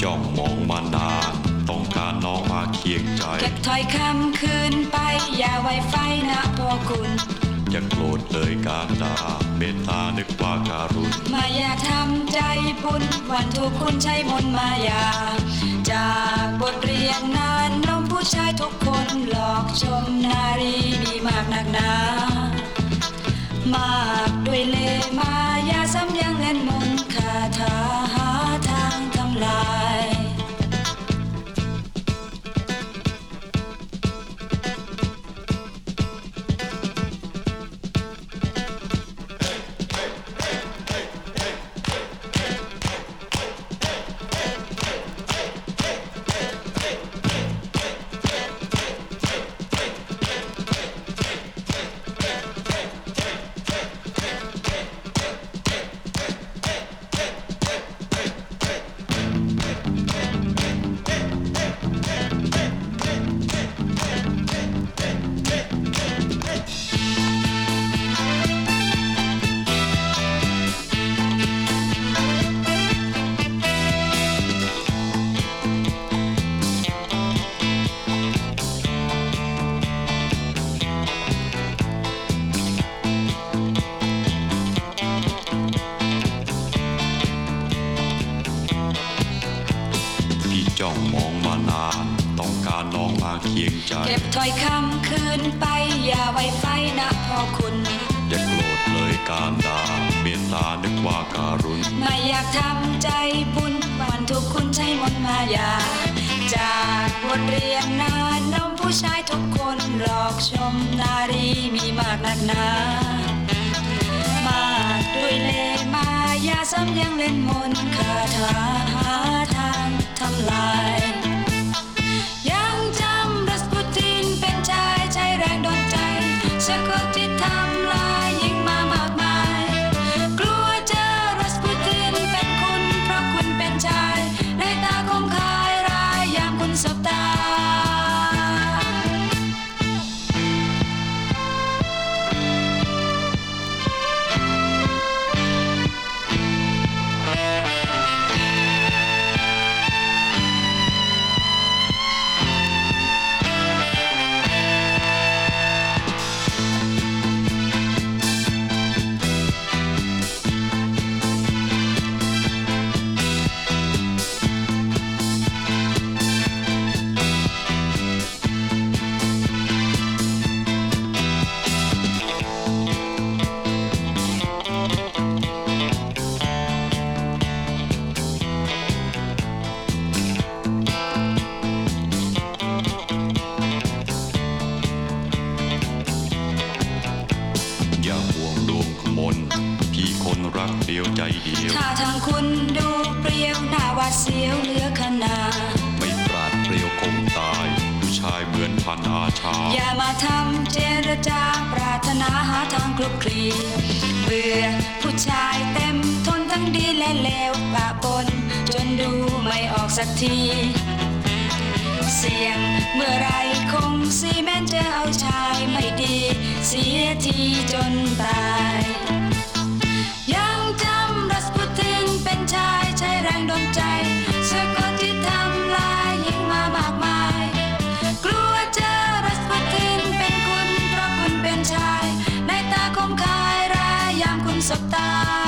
จ้องมองมานานต้องการน้องมาเคียงใจเก็บถ้อยคำคืนไปอย่าไว้ไฟนะพ่อคุณอย่าโกรธเลยการด่าเมตตานึกว่าการุณมาอยากทำใจบุญวันถูกคุณใช้มนต์มายาจากบทเรียนนานน้องผู้ชายทุกคนหลอกชมนารีมีมากนักหนามากด้วยเล่ห์มายาซ้ำยังเล่นมนต์คาถาหาทางทำลายจ้องมองมานานต้องการน้องมาเคียงใจเก็บถ้อยคำคืนไปอย่าไว้ไฟนะพ่อคุณอย่าโกรธเลยการด่าเมตตานึกว่าการุณไม่อยากทำใจบุญวันถูกคุณใช้มนต์มายาจากบทเรียนนานน้องผู้ชายทุกคนหลอกชมนารีมีมากนักหนามากด้วยเล่ห์มายาซ้ำยังเล่นมนต์คาถาหาทางทำลายยังจำรัสปูตินเป็นชายใช้แรงโดนใจสะกดจิตทำลายยิงมามากมายกลัวเจอรัสปูตินเป็นคุณเพราะคุณเป็นชายในตาคมคายรายยามคุณสบตารักเดียวใจเดียวถ้าทางคุณดูเปรี้ยวหน้าหวาดเสียวเหลือขนาไม่ปราดเปรียวคงตายผู้ชายเหมือนพันอาชาอย่ามาทำเจรจาปรารถนาหาทางคลุกคลีเบื่อผู้ชายเต็มทนทั้งดีและเลวปะปนจนดูไม่ออกสักทีเสี่ยงเมื่อไรคงซีแม้นจะเอาชายไม่ดีเสียทีจนตายยังจำรัสปูตินเป็นชายใช้แรงโดนใจสะกดที่ทำลายยิงมามากมายกลัวเจอรัสปูตินเป็นคุณเพราะคุณเป็นชายในตาคมคายรายยามคุณสบตา